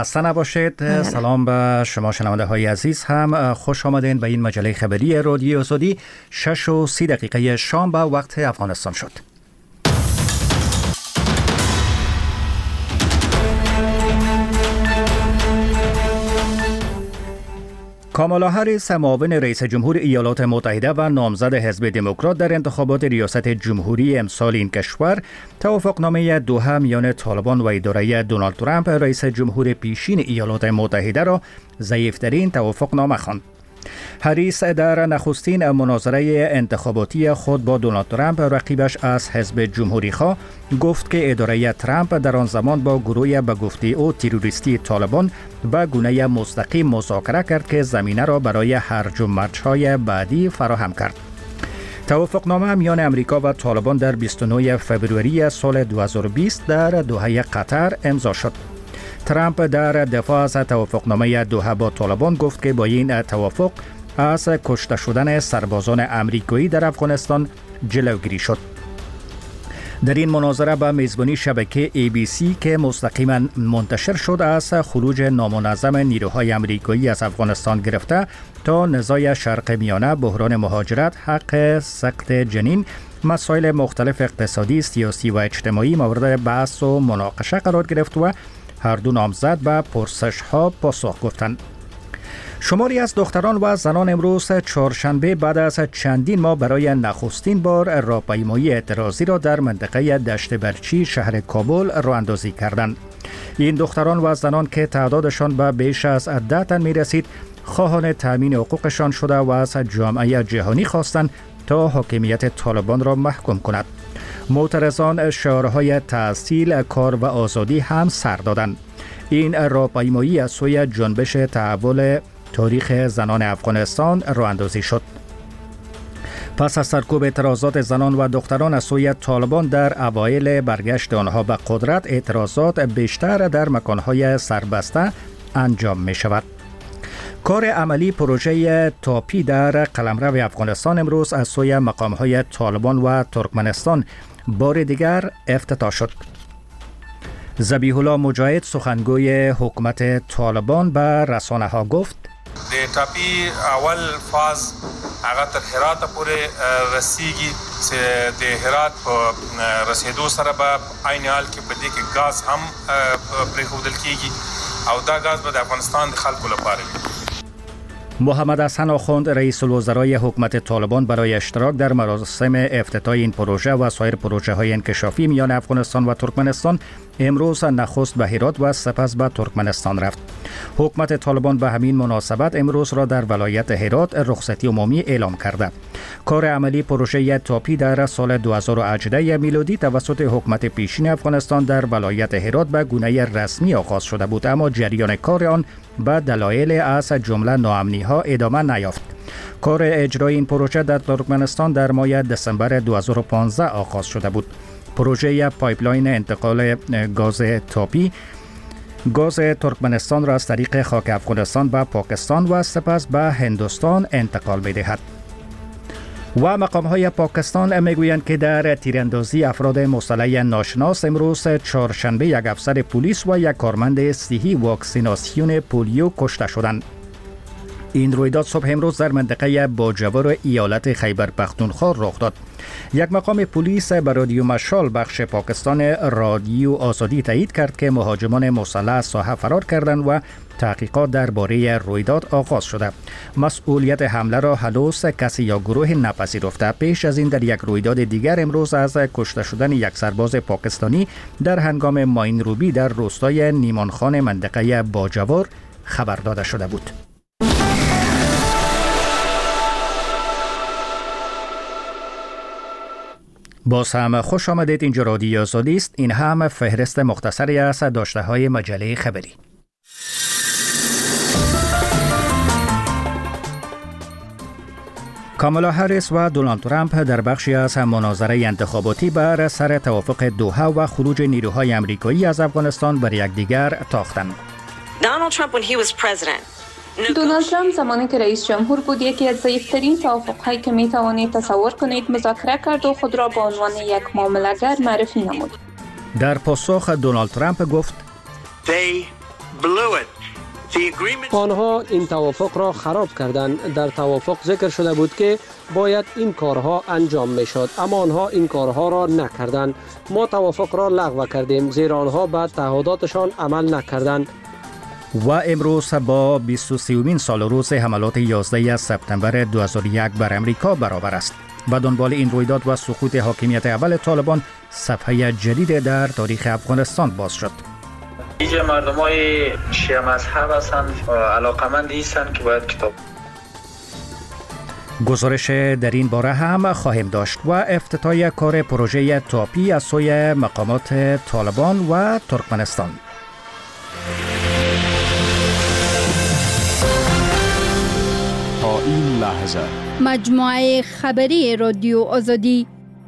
خسته نباشید. سلام به شما شنونده های عزیز، هم خوش آمدین به این مجله خبری رادیو آزادی. 6:30 شام به وقت افغانستان شد. کامالا هریس، معاون رئیس جمهور ایالات متحده و نامزد حزب دموکرات در انتخابات ریاست جمهوری امسال این کشور، توافقنامه دوحه میان طالبان و اداره دونالد ترامپ رئیس جمهور پیشین ایالات متحده را ضعیف‌ترین توافقنامه خواند. هریس در نخستین مناظره انتخاباتی خود با دونالد ترامپ، رقیبش از حزب جمهوری خواه، گفت که اداره ترامپ در آن زمان با گروه به گفته او تروریستی طالبان به گونه مستقیم مذاکره کرد که زمینه را برای هرج و مرج‌های بعدی فراهم کرد. توافقنامه میان امریکا و طالبان در 29 فوریه سال 2020 در دوحه قطر امضا شد. ترامپ در دفاع از توافقنامه دوحه با طالبان گفت که با این توافق از کشته شدن سربازان امریکایی در افغانستان جلوگیری شد. در این مناظره به میزبانی شبکه ABC که مستقیما منتشر شد، از خروج نامنظم نیروهای امریکایی از افغانستان گرفته تا نزاع شرق میانه، بحران مهاجرت، حق سقط جنین، مسائل مختلف اقتصادی، سیاسی و اجتماعی مورد بحث و مناقشه قرار گرفت و هر دو نامزد به پرسش‌ها پاسخ گفتند. شماری از دختران و زنان امروز چهارشنبه بعد از چندین ماه برای نخستین بار راهپیمایی اعتراضی را در منطقه دشت برچی شهر کابل راه‌اندازی کردند. این دختران و زنان که تعدادشان به بیش از 10 تن می‌رسید، خواهان تامین حقوقشان شده و از جامعه جهانی خواستند تا حاکمیت طالبان را محکوم کند. معترضان شعارهای تحصیل، کار و آزادی هم سر دادند. این راهپیمایی از سوی جنبش تحول تاریخ زنان افغانستان راه‌اندازی شد. پس از سرکوب اعتراضات زنان و دختران از سوی طالبان در اوایل برگشت آنها به قدرت، اعتراضات بیشتر در مکانهای سربسته انجام می شود. کار عملی پروژه تاپی در قلمرو افغانستان امروز از سوی مقامهای طالبان و ترکمنستان بار دیگر افتتاح شد. ذبیح الله مجاهد، سخنگوی حکومت طالبان، به رسانه ها گفت: د ټاپي اول فاز هغه تر هرات پورې رسیږي چې د هرات په رسیدو سره به عین حال کې په دې کې غاز هم پرېښودل کیږي او دا غاز به د افغانستان د خلکو لپاره وي. محمد حسن آخوند، رئیس الوزرای حکومت طالبان، برای اشتراک در مراسم افتتاح این پروژه و سایر پروژه های انکشافی میان افغانستان و ترکمنستان امروز نخست به هرات و سپس به ترکمنستان رفت. حکومت طالبان به همین مناسبت امروز را در ولایت هرات رخصتی عمومی اعلام کرده. کار عملی پروژه تاپی در سال 2018 میلادی توسط حکومت پیشین افغانستان در ولایت هرات به گونه رسمی آغاز شده بود، اما جریان کار آن به دلایل از جمله ناامنی ها ادامه نیافت. کار اجرای این پروژه در ترکمنستان در ماه دسامبر 2015 آغاز شده بود. پروژه پایپلاین انتقال گاز تاپی گاز ترکمنستان را از طریق خاک افغانستان به پاکستان و سپس به هندوستان انتقال می‌دهد. و مقام‌های پاکستان میگویند که در تیراندازی افراد مسلح ناشناس امروز چهارشنبه یک افسر پلیس و یک کارمند صحی واکسیناسیون پولیو کشته شدند. این رویداد صبح امروز در منطقه باجوار ایالت خیبر پختونخوا رخ داد. یک مقام پلیس به رادیو مشال بخش پاکستان رادیو آزادی تایید کرد که مهاجمان مسلح از ساحه فرار کردند و تحقیقات درباره رویداد آغاز شده. مسئولیت حمله را هنوز کسی یا گروه نپذیرفته. پیش از این در یک رویداد دیگر امروز از کشته شدن یک سرباز پاکستانی در هنگام ماین روبی در روستای نیمانخان منطقه باجوار خبر داده شده بود. باز هم خوش آمدید. اینجا رادیو آزادی است. این هم فهرست مختصری از داشته های مجله خبری. کامالا هریس و دونالد ترامپ در بخشی از مناظره انتخاباتی بر سر توافق دوحه و خروج نیروهای امریکایی از افغانستان بر یکدیگر تاختند. دونالد ترامپ زمانی که رئیس جمهور بود یکی از ضعیف‌ترین توافق‌هایی که می‌توانید تصور کنید مذاکره کرد و خود را به عنوان یک معامله‌گر معرفی نمود. در پاسخ دونالد ترامپ گفت: آنها این توافق را خراب کردند. در توافق ذکر شده بود که باید این کارها انجام میشد، اما آنها این کارها را نکردند. ما توافق را لغو کردیم زیرا آنها به تعهداتشان عمل نکردند. و امروز با 23مین سال روز حملات 11 سپتامبر 2001 بر امریکا برابر است. به دنبال این رویداد و سقوط حاکمیت اول طالبان، صفحه جدید در تاریخ افغانستان باز شد. اینجا مردمای شیعه مذهب هستند و علاقمند هستند که باید کتاب. گزارش در این باره هم خواهیم داشت و افتتاح کار پروژه تاپی از سوی مقامات طالبان و ترکمنستان. تا این لحظه مجموعه خبری رادیو آزادی.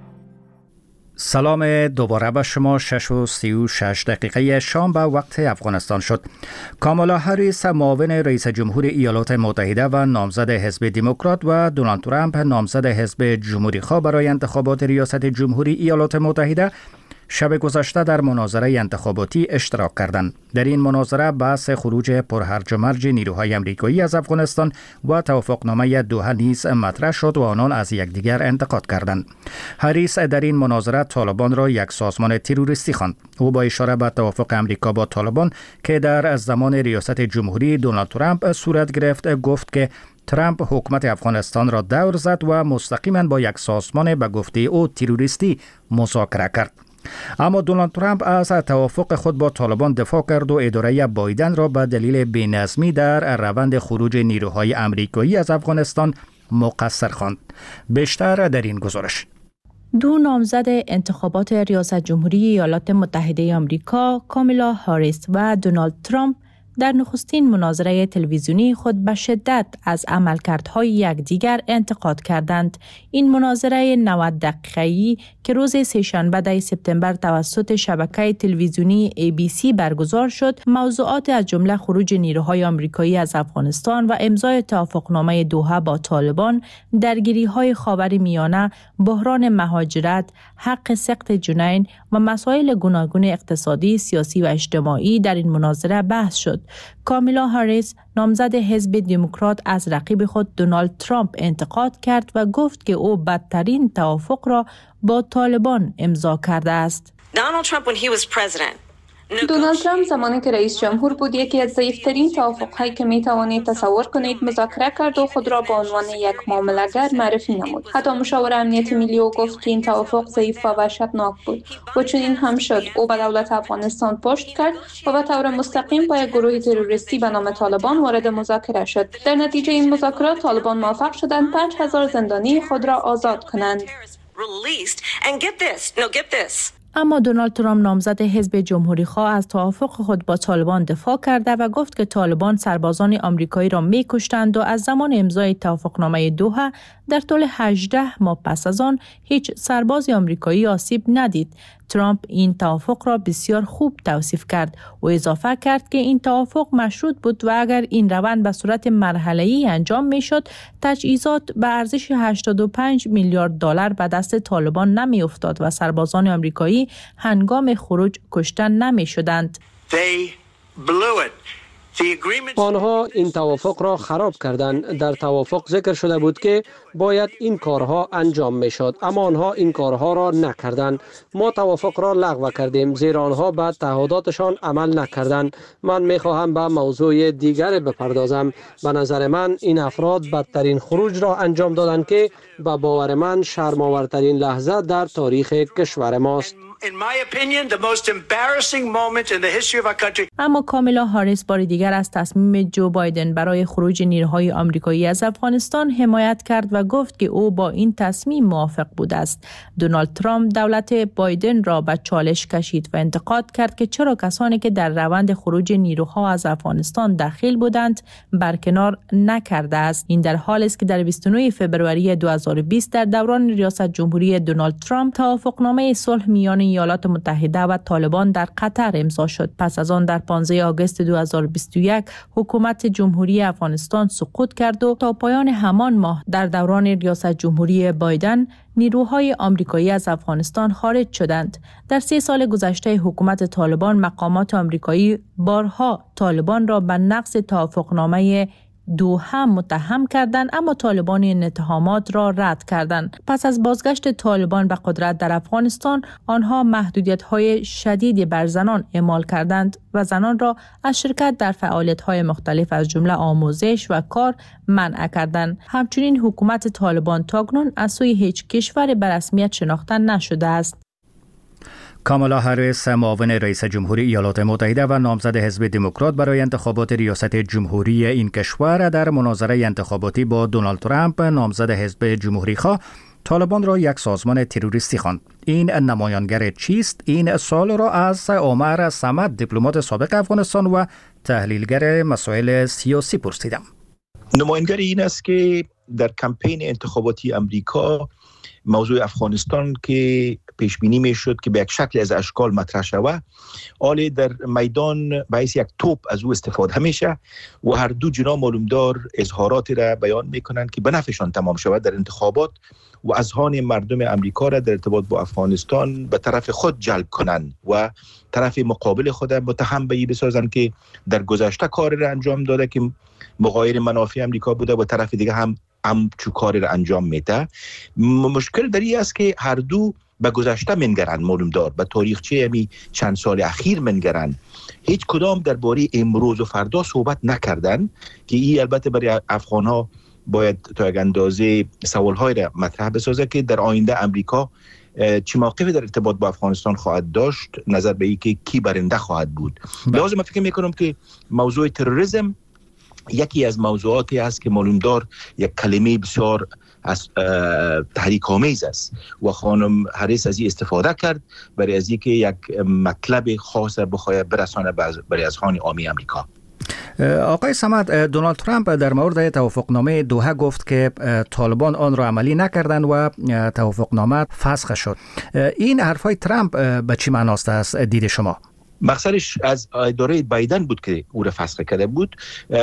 سلام دوباره به شما. 6:36 شام به وقت افغانستان شد. کامالا هریس معاون رئیس جمهور ایالات متحده و نامزد حزب دموکرات و دونالد ترامپ نامزد حزب جمهوری خواه برای انتخابات ریاست جمهوری ایالات متحده شب گذشته در مناظره انتخاباتی اشتراک کردند. در این مناظره بحث خروج پرهرج و مرج نیروهای آمریکایی از افغانستان و توافقنامه دوحه نیز مطرح شد و آنان از یکدیگر انتقاد کردند. هریس در این مناظره طالبان را یک سازمان تروریستی خواند. او با اشاره به توافق آمریکا با طالبان که در زمان ریاست جمهوری دونالد ترامپ صورت گرفت، گفت که ترامپ حکومت افغانستان را دور زد و مستقیما با یک سازمان به گفته او تروریستی مذاکره کرد. اما دونالد ترامپ از توافق خود با طالبان دفاع کرد و اداره بایدن را به دلیل بی‌نظمی در روند خروج نیروهای آمریکایی از افغانستان مقصر خواند. بیشتر در این گزارش. دو نامزد انتخابات ریاست جمهوری ایالات متحده آمریکا، کامالا هریس و دونالد ترامپ، در نخستین مناظره تلویزیونی خود به شدت از عملکردهای یکدیگر انتقاد کردند. این مناظره 90 دقیقه‌ای که روز سه‌شنبه 10 سپتامبر توسط شبکه تلویزیونی ABC برگزار شد، موضوعات از جمله خروج نیروهای آمریکایی از افغانستان و امضای توافقنامه دوحه با طالبان، درگیری‌های خاورمیانه، بحران مهاجرت، حق سقط جنین و مسائل گوناگون اقتصادی، سیاسی و اجتماعی در این مناظره بحث شد. کامالا هریس نامزد حزب دموکرات از رقیب خود دونالد ترامپ انتقاد کرد و گفت که او بدترین توافق را با طالبان امضا کرده است. دونالد ترامپ زمانی که رئیس جمهور بود یکی از ضعیف‌ترین توافق‌هایی که می‌توانید تصور کنید مذاکره کرد و خود را به عنوان یک معامله‌گر معرفی نمود. حتی مشاور امنیت ملی او گفت که این توافق ضعیف و وحشتناک بود و چنین هم شد. او به دولت افغانستان پشت کرد و به طور مستقیم با یک گروه تروریستی به نام طالبان وارد مذاکره شد. در نتیجه این مذاکرات طالبان موفق شدند 5000 زندانی خود را آزاد کنند. اما دونالد ترامپ نامزد حزب جمهوری خواه از توافق خود با طالبان دفاع کرده و گفت که طالبان سربازان آمریکایی را می‌کشتند و از زمان امضای توافقنامه دوحه در طول 18 ماه پس از آن هیچ سرباز آمریکایی آسیب ندید. ترامپ این توافق را بسیار خوب توصیف کرد و اضافه کرد که این توافق مشروط بود و اگر این روند به صورت مرحله‌ای انجام می‌شد، تجهیزات به ارزش 85 میلیارد دلار به دست طالبان نمی‌افتاد و سربازان آمریکایی هنگام خروج کشته نمی‌شدند. آنها این توافق را خراب کردند. در توافق ذکر شده بود که باید این کارها انجام میشد، اما آنها این کارها را نکردند. ما توافق را لغو کردیم زیرا آنها به تعهداتشان عمل نکردند. من میخواهم به موضوع دیگر بپردازم. به نظر من این افراد بدترین خروج را انجام دادند که به باور من شرم‌آورترین لحظه در تاریخ کشور ماست. اما کامالا هریس بار دیگر از تصمیم جو بایدن برای خروج نیروهای آمریکایی از افغانستان حمایت کرد و گفت که او با این تصمیم موافق بود است. دونالد ترامپ دولت بایدن را به چالش کشید و انتقاد کرد که چرا کسانی که در روند خروج نیروها از افغانستان دخیل بودند برکنار نکرده است. این در حالی است که در 29 فوریه 2020 در دوران ریاست جمهوری دونالد ترامپ توافقنامه صلح میان ایالات متحده و طالبان در قطر امضا شد. پس از آن در 15 آگوست 2021 حکومت جمهوری افغانستان سقوط کرد و تا پایان همان ماه در دوران ریاست جمهوری بایدن نیروهای آمریکایی از افغانستان خارج شدند. در 3 سال گذشته حکومت طالبان مقامات آمریکایی بارها طالبان را به نقض توافقنامه دوحه متهم کردند، اما طالبان این اتهامات را رد کردند. پس از بازگشت طالبان به قدرت در افغانستان، آنها محدودیت‌های شدیدی بر زنان اعمال کردند و زنان را از شرکت در فعالیت‌های مختلف از جمله آموزش و کار منع کردند. همچنین حکومت طالبان تاکنون از سوی هیچ کشور به رسمیت شناخته نشده است. کامالا هریس معاون رئیس جمهوری ایالات متحده و نامزد حزب دموکرات برای انتخابات ریاست جمهوری این کشور در مناظره انتخاباتی با دونالد ترامپ نامزد حزب جمهوری‌خواه طالبان را یک سازمان تروریستی خواند. این نمایانگر چیست؟ این سوال را از عمر صمد، دیپلمات سابق افغانستان و تحلیلگر مسائل سیاسی پرسیدم. نمایانگر این است که در کمپین انتخاباتی امریکا موضوع افغانستان که پیش بینی می شد که به یک شکل از اشکال مطرح شود، آلی در میدان باعث یک توپ از او استفاده میشه و هر دو جناح معلومدار اظهاراتی را بیان میکنند که به نفعشان تمام شود در انتخابات و اذهان مردم امریکا را در ارتباط با افغانستان به طرف خود جلب کنند و طرف مقابل خود متهم به این بسازند که در گذشته کاری را انجام داده که مغایر منافع امریکا بوده و طرف دیگه هم چو کاری را انجام میده. مشکل در این است که هر دو به گذشته منگرند، معلومدار به تاریخچه همی چند سال اخیر منگرند. هیچ کدام درباره امروز و فردا صحبت نکردند که این البته برای افغان ها باید تا یک اندازه سوال‌های را مطرح بسازه که در آینده امریکا چه موقفی در ارتباط با افغانستان خواهد داشت، نظر به اینکه کی برنده خواهد بود. لازم فکر میکنم که موضوع تروریسم یکی از موضوعاتی است که معلومدار یک کلمه بسیار از تحریک آمیز است و خانم هریس از این استفاده کرد برای از اینکه یک مطلب خاص بخواهد برسانه برای اذهان عامی امریکا. آقای صمد، دونالد ترامپ در مورد توافقنامه دوحه گفت که طالبان آن را عملی نکردند و توافقنامه فسخ شد. این حرفای ترامپ به چی معناست از دید شما؟ مقصدش از اداره بایدن بود که او را فسخ کرده بود.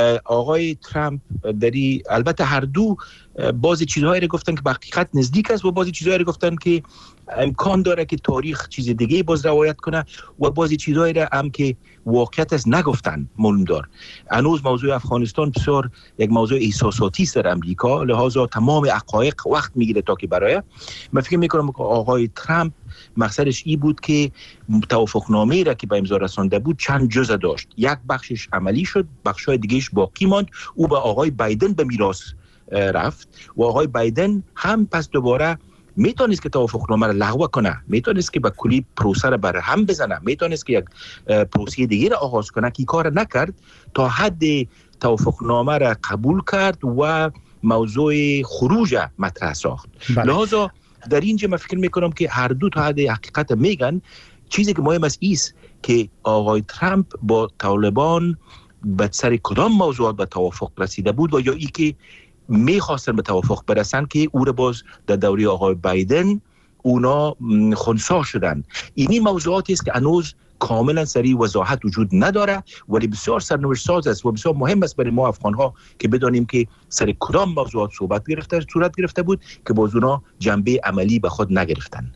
آقای ترامپ داری البته هر دو بعضی چیزهایی را گفتن که به حقیقت نزدیک است و بعضی چیزهایی را گفتن که امکان داره که تاریخ چیز دیگه باز روایت کنه و بعضی چیزهایی را هم که واقعیت است نگفتن. معلومدار هنوز موضوع افغانستان بسیار یک موضوع احساساتی است در امریکا، لحاظا تمام حقایق وقت میگیره تا که برای من فکر میکنم که آقای ترامپ مقصدش این بود که توافقنامه‌ای را که به امضا رسانده بود چند جزء داشت. یک بخشش عملی شد، بخشای دیگه‌اش باقی ماند. او به آقای بایدن به میراث رفت و آقای بایدن هم پس دوباره میتونست که توافقنامه را لغو کنه، میتونست که به کلی پروسه را بر هم بزنه، میتونست که یک پروسه دیگه را آغاز کنه که کار نکرد، تا حد توافقنامه را قبول کرد و موضوع خروج مطرح ساخت. لذا در اینجا من فکر میکنم که هر دو تا حد حقیقت میگن. چیزی که مهم است ایست که آقای ترامپ با طالبان به سر کدام موضوعات به توافق رسیده بود و یا ای که میخواستن به توافق برسن که او را باز در دوره آقای بایدن اونا خنثی شدن. اینی موضوعاتی است که هنوز کاملا سریع وضاحت وجود نداره، ولی بسیار سرنوشت ساز است و بسیار مهم است برای ما افغان ها که بدانیم که سر کدام موضوعات صورت گرفته بود که باز اونا جنبه عملی به خود نگرفتن.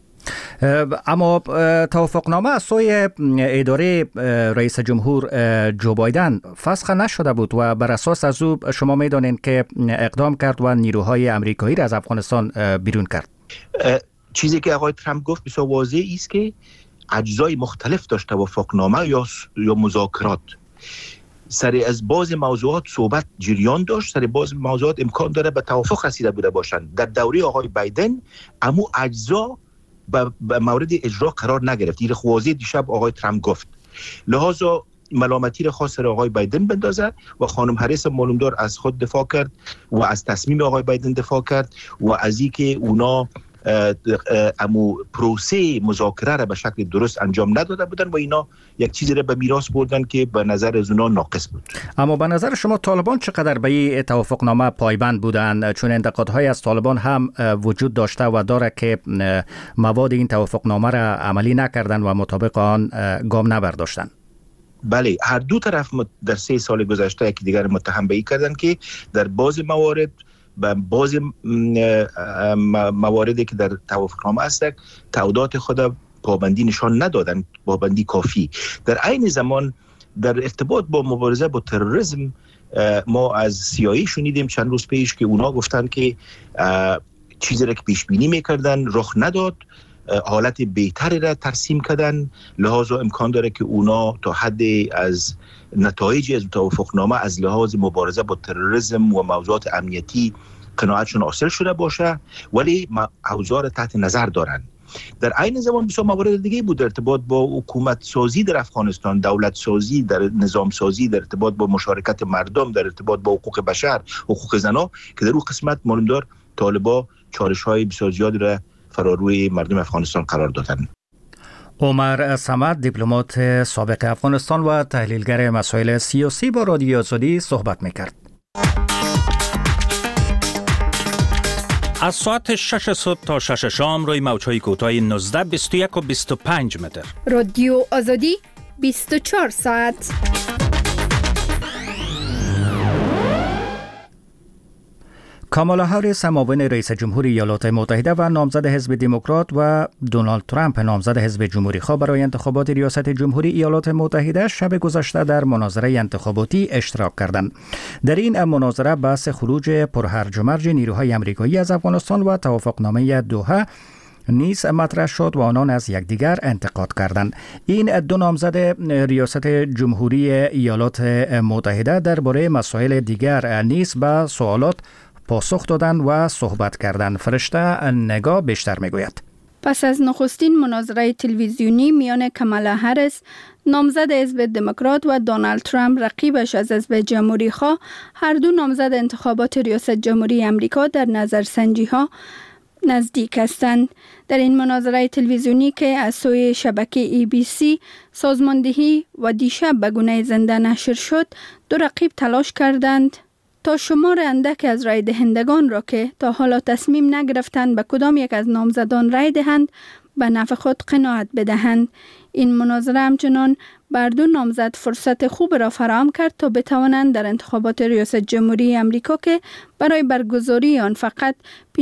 اما توافقنامه از سوی اداره رئیس جمهور جو بایدن فسخ نشده بود و بر اساس از او شما میدانید که اقدام کرد و نیروهای امریکایی را از افغانستان بیرون کرد. چیزی که آقای ترامپ گفت بسیار واضح است که اجزای مختلف داشت توافقنامه یا مذاکرات. سر از بعض موضوعات صحبت جریان داشت، سر بعض موضوعات امکان داره به توافق رسیده بوده باشند. در دوره آقای بایدن امو اجزا به مورد اجرا قرار نگرفت. این واضح دیشب آقای ترامپ گفت. لذا ملامتی را خواست سر آقای بایدن بندازه و خانم هریس معلومدار از خود دفاع کرد و از تصمیم آقای بایدن دفاع کرد و از اینکه اونا امو پروسه مذاکره را به شکل درست انجام نداده بودن و اینا یک چیزی را به میراث بردن که به نظر از اونا ناقص بود. اما به نظر شما طالبان چقدر به این توافقنامه پایبند بودند؟ چون انتقادهای از طالبان هم وجود داشته و داره که مواد این توافقنامه را عملی نکردن و مطابق آن گام نبرداشتن. بله، هر دو طرف در 3 سال گذشته یکی دیگر متهم به این کردن که در بعض موارد بعض مواردی که در توافقنامه است تعهدات خود پابندی نشان ندادن، پابندی کافی. در عین زمان در ارتباط با مبارزه با تروریسم ما از CIA شنیدیم چند روز پیش که اونا گفتن که چیزی را که پیش بینی میکردن رخ نداد، حالت بهتری را ترسیم کردن، لحاظا امکان داره که اونا تا حد از نتایجی از توافقنامه از لحاظ مبارزه با تروریسم و موضوعات امنیتی قناعتشون حاصل شده باشه، ولی اوضاع تحت نظر دارن. در عین زمان بسیار موارد دیگه بود در ارتباط با حکومت سازی در افغانستان، دولت سازی، در نظام سازی، در ارتباط با مشارکت مردم، در ارتباط با حقوق بشر، حقوق زنا، که در اون قسمت ماندار طالبا چالش‌های بسیار زیادی را فراروی مردم افغانستان قرار دادن. عمر صمد، دیپلمات سابق افغانستان و تحلیلگر مسائل سیاسی، با رادیو آزادی صحبت می‌کرد. از ساعت 6 صبح تا 6 شام روی موج‌های کوتاه 19، 21 و 25 متر. رادیو آزادی 24 ساعت. کامالا هریس، معاون رئیس جمهور ایالات متحده و نامزد حزب دموکرات، و دونالد ترامپ، نامزد حزب جمهوری خواه برای انتخابات ریاست جمهوری ایالات متحده، شب گذشته در مناظره انتخاباتی اشتراک کردند. در این مناظره بحث خروج پرهرج و مرج نیروهای آمریکایی از افغانستان و توافقنامه دوحه نیز مطرح شد و آنان از یکدیگر انتقاد کردند. این دو نامزد ریاست جمهوری ایالات متحده درباره مسائل دیگر نیز به سوالات پاسخ دادن و صحبت کردن. فرشته نگاه بیشتر میگوید. پس از نخستین مناظره تلویزیونی میان کامالا هریس، نامزد حزب دموکرات، و دونالد ترامپ، رقیبش از حزب جمهوری خواه، هر دو نامزد انتخابات ریاست جمهوری آمریکا در نظرسنجی ها نزدیک هستند. در این مناظره تلویزیونی که از سوی شبکه ABC سازماندهی و دیشب به گونه زنده نشر شد، دو رقیب تلاش کردند تا شمار اندک از رای دهندگان را که تا حالا تصمیم نگرفتند به کدام یک از نامزدان رای دهند به نفع خود قناعت بدهند. این مناظره همچنان بر دو نامزد فرصت خوب را فراهم کرد تا بتوانند در انتخابات ریاست جمهوری آمریکا که برای برگزاری آن فقط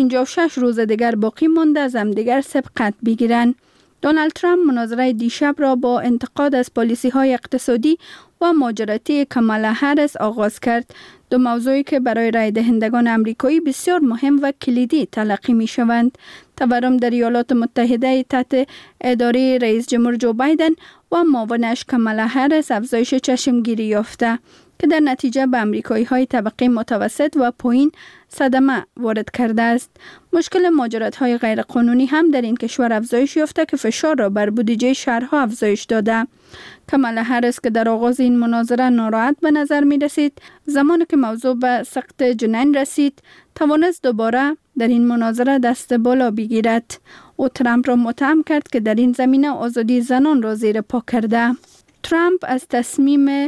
56 روز دیگر باقی مانده از همدیگر سبقت بگیرند. دونالد ترامپ مناظره دیشب را با انتقاد از پالیسی‌های اقتصادی و مهاجرتی کامالا هریس آغاز کرد، دو موضوعی که برای رای دهندگان آمریکایی بسیار مهم و کلیدی تلقی می شوند. تورم در ایالات متحده تحت اداره رئیس جمهور جو بایدن و معاونش کامالا هریس افزایش چشمگیری یافته که در نتیجه به آمریکایی های طبقه متوسط و پایین صدمه وارد کرده است. مشکل مهاجرت های غیرقانونی هم در این کشور افزایش یافته که فشار را بر بودجه شهرها افزایش داده. کامالا هریس که در آغاز این مناظره ناراحت به نظر می رسید، زمانی که موضوع به سقط جنین رسید توانست دوباره در این مناظره دست بالا بگیرد. او ترامپ را متهم کرد که در این زمینه آزادی زنان را زیر پا کرده. ترامپ از تصمیم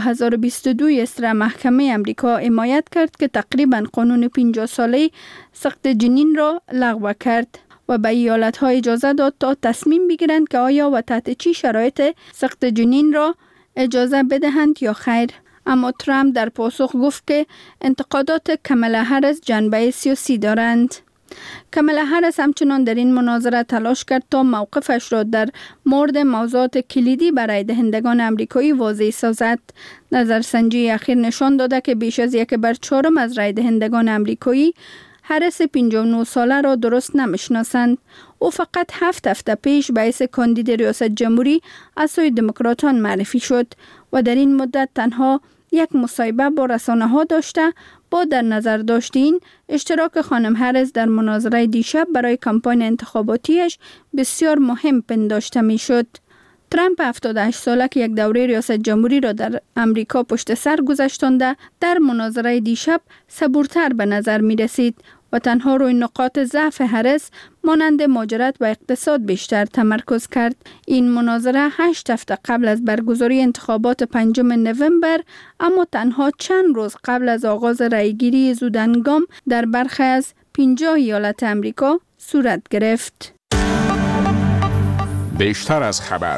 2022 اصلاح محکمه امریکا حمایت کرد که تقریباً قانون 50 ساله سقط جنین را لغو کرد و به ایالت‌ها اجازه داد تا تصمیم بگیرند که آیا و تحت چه شرایط سقط جنین را اجازه بدهند یا خیر. اما ترامپ در پاسخ گفت که انتقادات کامالا هریس جنبه سیاسی دارند. کامالا هریس همچنان در این مناظره تلاش کرد تا موقفش را در مورد موضوعات کلیدی برای دهندگان آمریکایی واضح سازد. نظرسنجی اخیر نشان داده که بیش از 1/4 از رای دهندگان آمریکایی هریس 59 ساله را درست نمیشناسند. او فقط 7 هفته پیش به حیث کاندید ریاست جمهوری از سوی دموکراتان معرفی شد و در این مدت تنها یک مصاحبه با رسانه‌ها داشته. با در نظر داشتین اشتراک خانم هریس در مناظره دیشب برای کمپاین انتخاباتیش بسیار مهم پنداشته می شد. ترامپ 78 ساله که یک دوره ریاست جمهوری را در امریکا پشت سر گذاشتانده در مناظره دیشب صبورتر به نظر می رسید و تنها روی نقاط ضعف هریس مانند مهاجرت و اقتصاد بیشتر تمرکز کرد. این مناظره 8 هفته قبل از برگزاری انتخابات 5 نوامبر اما تنها چند روز قبل از آغاز رأیگیری زودهنگام در برخی از 50 ایالت امریکا صورت گرفت. بیشتر از خبر.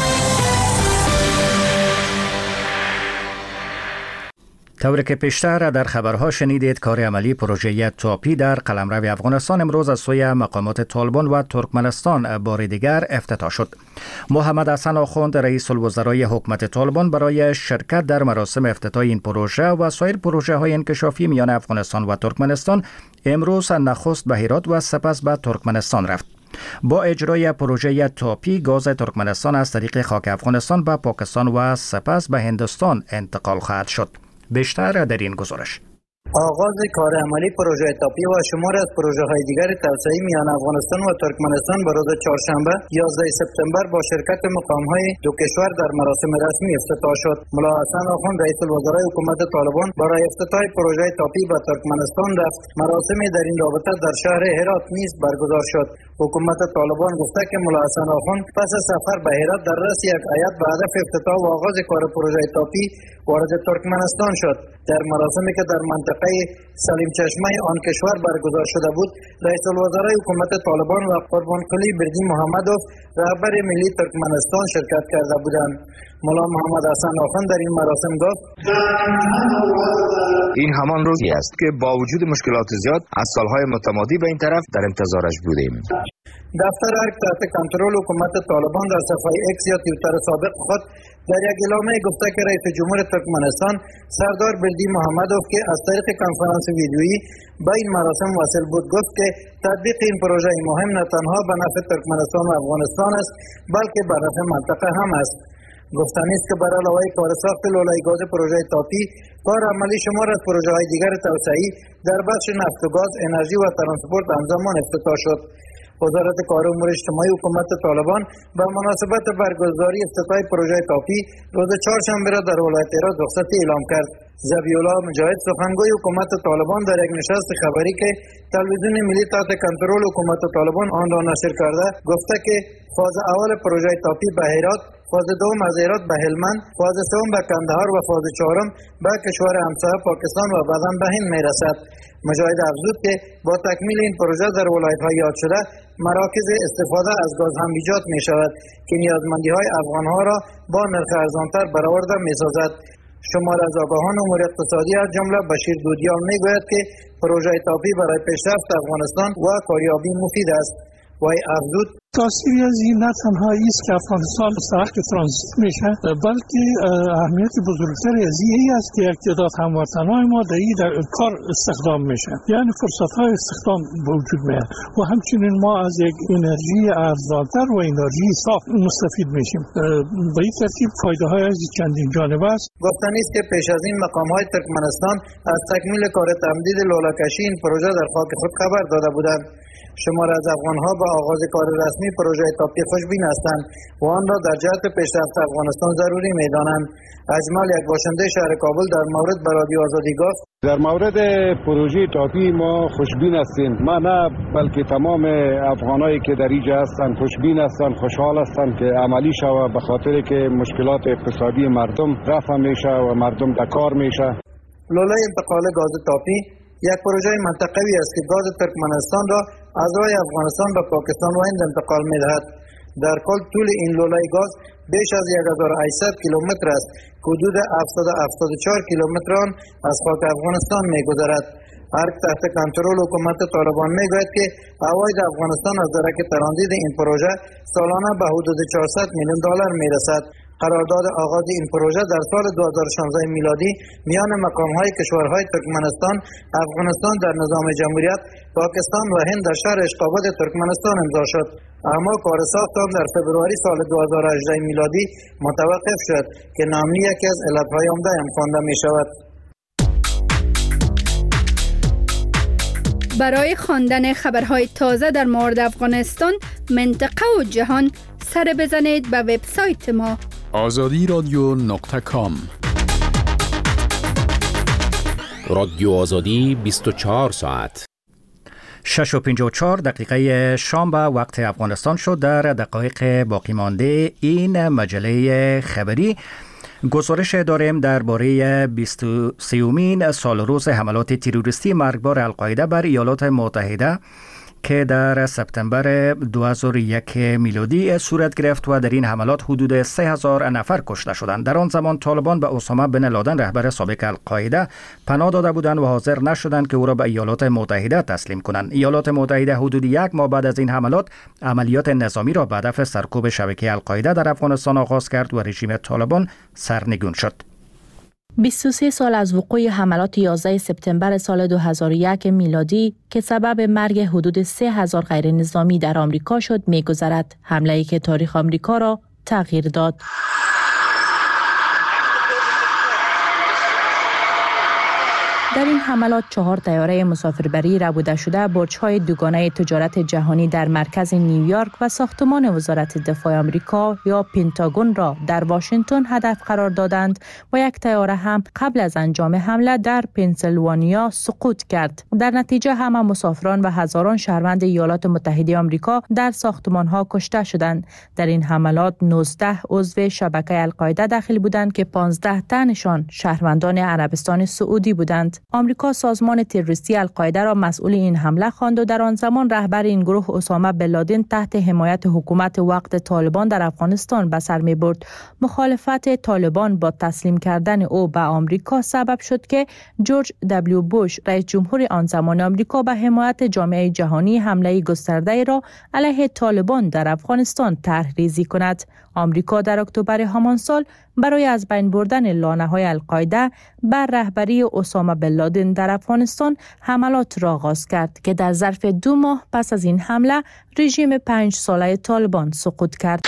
طوری که پیشتر در خبرها شنیدید، کار عملی پروژه تاپی در قلمرو افغانستان امروز از سوی مقامات طالبان و ترکمنستان بار دیگر افتتاح شد. محمد حسن آخوند رئیس الوزرای حکومت طالبان برای شرکت در مراسم افتتاح این پروژه و سایر پروژه های انکشافی میان افغانستان و ترکمنستان امروز نخست به هرات و سپس به ترکمنستان رفت. با اجرای پروژه تاپی، گاز ترکمنستان از طریق خاک افغانستان به پاکستان و سپس به هندوستان انتقال خواهد شد. بیشتر در این گزارش. آغاز کار عملی پروژه تاپی و شمار از پروژه‌های دیگر توسعه میان افغانستان و ترکمنستان به روز چهارشنبه 11 سپتامبر با شرکت مقام‌های دو کشور در مراسم رسمی افتتاح شد. ملا حسن آخوند رئیس الوزرای حکومت طالبان برای افتتاح پروژه تاپی به ترکمنستان رفت. مراسمی در این رابطه در شهر هرات نیز برگزار شد. حکومت طالبان گفته که ملا حسن آخوند پس از سفر به هرات در رأس یک هیئت به هدف افتتاح و آغاز کار پروژه تاپی وارد ترکمنستان شد. در مراسمی که در منطقه سلیم چشمه آن کشور برگزار شده بود، رئیس الوزرای حکومت طالبان و قربانقلی بردی محمدوف رهبر ملی ترکمنستان شرکت کرده بودند. مولا محمد حسن آخوند در این مراسم گفت: این همان روزی است که با وجود مشکلات زیاد از سالهای متمادی به این طرف در انتظارش بودیم. دفتر ارگ تحت کنترل حکومت طالبان در صفحه اکس یا توییتر سابق خود در یک اعلامیه گفته که رئیس جمهور ترکمنستان سردار بلدی محمدوف که از طریق کنفرانس ویدیویی به این مراسم وصل بود گفت که تطبیق این پروژه مهم نه تنها به نفع ترکمنستان و افغانستان است بلکه به نفع منطقه هم است. گفتنی است که بر علاوه کار ساخت لولای گاز پروژه تاپی، کار عملی شمار از پروژه های دیگر توسعه‌ای در بخش نفت و گاز، انرژی و ترانسپورت همزمان افتتاح شد. وزارت کار امور اجتماعی حکومت طالبان به مناسبت برگزاری افتتاح پروژه تاپی روز چهارشنبه را در ولایت هرات رخصتی اعلام کرد. ذبیح‌الله مجاهد سخنگوی حکومت طالبان در یک نشست خبری که تلویزیون ملی تحت کنترل حکومت طالبان آن را نشر کرده گفته که فاز اول پروژه تاپی به هرات، فاز دوم از هرات به هلمند، فاز سوم به کندهار و فاز چهارم به کشور همسایه پاکستان و بعداً به هند میرسد. مجاهد افزود که با تکمیل این پروژه در ولایت‌های یاد شده مراکز استفاده از گاز هم ایجاد می شود که نیازمندی‌های افغان‌ها را با نرخ ارزان‌تر برآورده می‌سازد. شمار از آگاهان امور اقتصادی از جمله بشیر دودیان میگوید که پروژه تاپی برای پیشرفت افغانستان و کاریابی مفید است. وی افزود: تاثیری از این نه تنها است که افغانستان سرک ترانزیت میشه، بلکه اهمیت بزرگتری از این است که یک تعداد هموطنان ما در کار استخدام میشن، یعنی فرصت های استخدام وجود میاد و همچنین ما از یک انرژی ارزانتر و انرژی صاف مستفید میشیم. به این ترتیب فایده های از چندین جانبه است. گفتنی است که پیش از این مقام های ترکمنستان از تکمیل کار تمدید لوله‌کشی این پروژه در خاک خود خبر داده بودند. شمار از افغان‌ها با آغاز کار رسمی پروژه تاپی خوشبین هستند و آن را در جهت پیشرفت افغانستان ضروری می‌دانند. اجمال یک باشنده شهر کابل در مورد به رادیو آزادی گفت: در مورد پروژه تاپی ما خوشبین هستیم. ما نه بلکه تمام افغانایی که در اینجا هستند خوشبین هستند، خوشحال هستند که عملی شود، به خاطر که مشکلات اقتصادی مردم رفع میشه و مردم در کار میشه. لوله انتقال گاز تاپی یک پروژه منطقوی است که گاز ترکمنستان را از راه افغانستان به پاکستان و هند انتقال می‌دهد. در کل طول این لوله گاز بیش از 1800 کیلومتر است که حدود 774 کیلومتر آن از خاک افغانستان می‌گذرد. ارگ تحت کنترل حکومت طالبان میگوید که عواید افغانستان از درک ترانزیت این پروژه سالانه به حدود 400 میلیون دلار میرسد. قرارداد آغاز این پروژه در سال 2016 میلادی میان مقام‌های کشورهای ترکمنستان، افغانستان در نظام جمهوریت، پاکستان و هند در شهر اشقاباد ترکمنستان امضا شد. اما کار ساخت آن در فبروری سال 2018 میلادی متوقف شد که ناامنی یکی از علت‌های عمده خوانده می‌شود. برای خواندن خبرهای تازه در مورد افغانستان منطقه و جهان سر بزنید به وبسایت ما azadiradyo.com. رادیو آزادی 24 ساعت. 6:54 شام به وقت افغانستان شد. در دقایق باقی مانده این مجله خبری گزارش داریم درباره 23مین سال روز حملات تروریستی مرگبار القاعده بر ایالات متحده که در سپتامبر 2001 میلادی صورت گرفت و در این حملات حدود 3000 نفر کشته شدند. در آن زمان طالبان به اسامه بن لادن رهبر سابق القاعده پناه داده بودند و حاضر نشدند که او را به ایالات متحده تسلیم کنند. ایالات متحده حدود 1 ماه بعد از این حملات عملیات نظامی را به هدف سرکوب شبکه القاعده در افغانستان آغاز کرد و رژیم طالبان سرنگون شد. 23 سال از وقوع حملات 11 سپتامبر سال 2001 میلادی که سبب مرگ حدود 3000 غیر نظامی در آمریکا شد می‌گذرد. حمله‌ای که تاریخ آمریکا را تغییر داد. در این حملات 4 طیاره مسافربری ربوده شده برج‌های دوگانه تجارت جهانی در مرکز نیویورک و ساختمان وزارت دفاع آمریکا یا پنتاگون را در واشنگتن هدف قرار دادند و یک طیاره هم قبل از انجام حمله در پنسیلوانیا سقوط کرد. در نتیجه همه مسافران و هزاران شهروند ایالات متحده آمریکا در ساختمان‌ها کشته شدند. در این حملات 19 عضو شبکه القاعده داخل بودند که 15 تنشان شهروندان عربستان سعودی بودند. آمریکا سازمان تروریستی القاعده را مسئول این حمله خواند و در آن زمان رهبر این گروه اسامه بن لادن تحت حمایت حکومت وقت طالبان در افغانستان به سر می‌برد. مخالفت طالبان با تسلیم کردن او به آمریکا سبب شد که جورج دبلیو بوش رئیس جمهور آن زمان آمریکا به حمایت جامعه جهانی حمله گسترده را علیه طالبان در افغانستان طرح‌ریزی کند. آمریکا در اکتبر همان سال برای از بین بردن لانه‌های القاعده بر رهبری اسامه بن لادن در افغانستان حملات را آغاز کرد که در ظرف 2 ماه پس از این حمله رژیم 5 ساله طالبان سقوط کرد.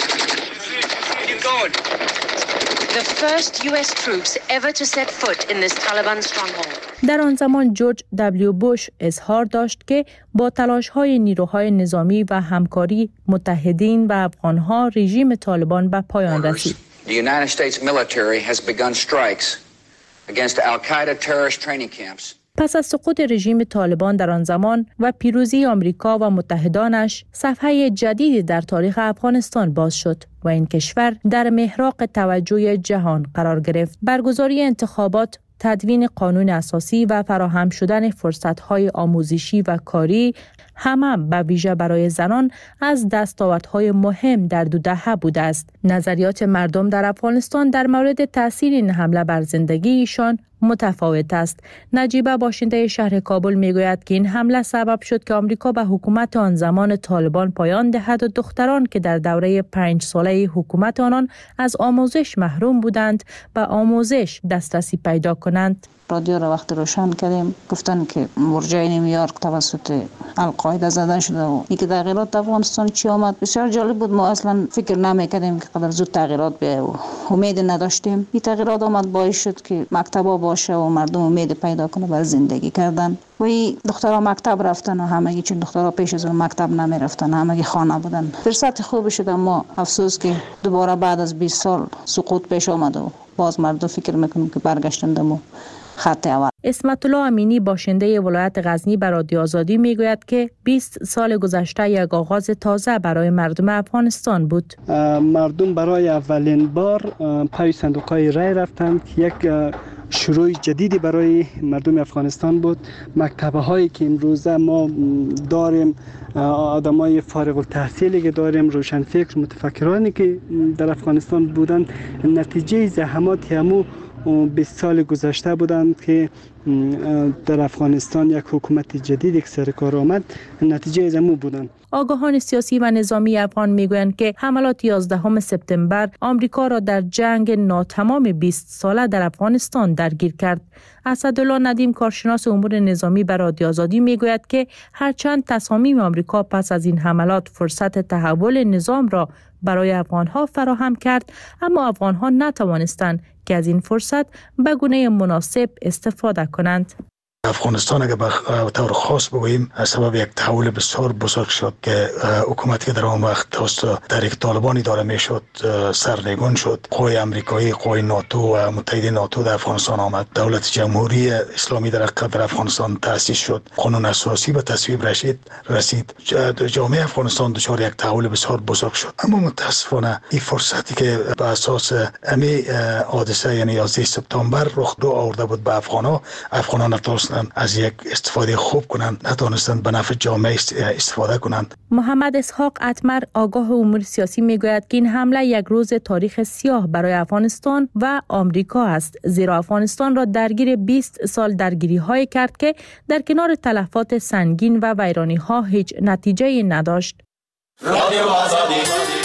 The first US troops ever to set foot in this Taliban stronghold. در آن زمان جورج دبلیو بوش اظهار داشت که با تلاش‌های نیروهای نظامی و همکاری متحدین و افغان‌ها رژیم طالبان به پایان رسید. The United States military has begun strikes against Al-Qaeda terrorist training camps. پس از سقوط رژیم طالبان در آن زمان و پیروزی آمریکا و متحدانش، صفحه جدیدی در تاریخ افغانستان باز شد و این کشور در محراق توجه جهان قرار گرفت. برگزاری انتخابات، تدوین قانون اساسی و فراهم شدن فرصت‌های آموزشی و کاری همه به ویژه برای زنان از دستاوردهای مهم در 2 دهه بوده است. نظریات مردم در افغانستان در مورد تأثیر این حمله بر زندگی ایشان متفاوت است. نجیبه باشنده شهر کابل میگوید که این حمله سبب شد که آمریکا به حکومت آن زمان طالبان پایان دهد و دختران که در دوره 5 ساله حکومت آنان از آموزش محروم بودند به آموزش دسترسی پیدا کنند. رادیو را وقتی روشن کردیم گفتن که برجای نیویورک توسط القاعده زده شده و اینکه تغییرات افغانستان چی آمد بسیار جالب بود. ما اصلا فکر نمی‌کردیم که قدر زود تغییرات بیاید و امید نداشتیم. این تغییرات آمد باعث شد که مکتبا باشه و مردم امید پیدا کنه برای زندگی کردن. و این دخترها مکتب رفتن و همگی، چون دخترها پیش از اون مکتب نمی رفتن، همگی خانه بودن. فرصت خوبی شد، اما افسوس که دوباره بعد از 20 سال سقوط پیش آمد و باز مردم فکر میکنم که برگشتن و خط اول. اسمت الله امینی باشنده ولایت غزنی به رادیو آزادی میگوید که 20 سال گذشته یک آغاز تازه برای مردم افغانستان بود. مردم برای اولین بار پای صندوق‌های رای رفتند. یک شروع جدیدی برای مردم افغانستان بود. مکتب‌هایی که امروزه ما داریم، آدمای فارغ التحصیلی که داریم، روشنفکر متفکرانی که در افغانستان بودند، نتیجه زحمات همو 20 سال گذشته بودند که در افغانستان یک حکومت جدید که سر کار آمد، نتیجه زمو بودند. آگاهان سیاسی و نظامی افغان میگویند که حملات 11 سپتامبر آمریکا را در جنگ ناتمام 20 ساله در افغانستان درگیر کرد. اسدالله ندیم کارشناس امور نظامی به رادیو آزادی میگوید که هرچند تصامیم آمریکا پس از این حملات فرصت تحول نظام را برای افغانها فراهم کرد، اما افغانها نتوانستند که از این فرصت به گونه مناسب استفاده کنند. افغانستان اگر به طور خاص بگوییم سبب یک تحول بسیار بزرگ شد که حکومتی که در آن وقت توسط تحریک طالبان اداره میشد سرنگون شد. قوای امریکایی، قوای ناتو و متحدین ناتو در افغانستان آمد. دولت جمهوری اسلامی در افغانستان تأسیس شد. قانون اساسی به تصویب رسید. جامعه افغانستان دچار یک تحول بسیار بزرگ شد. اما متاسفانه این فرصتی که به اساس امی حادثه یعنی 11 سپتامبر رخ آورده بود به افغانان نتونستند از یک استفاده خوب کنند، نتونستند به نفع جامعه استفاده کنند. محمد اسحاق اتمر آگاه امور سیاسی میگوید که این حمله یک روز تاریخ سیاه برای افغانستان و آمریکا است، زیرا افغانستان را درگیر 20 سال درگیری های کرد که در کنار تلفات سنگین و ویرانی ها هیچ نتیجه نداشت. رادیو آزادی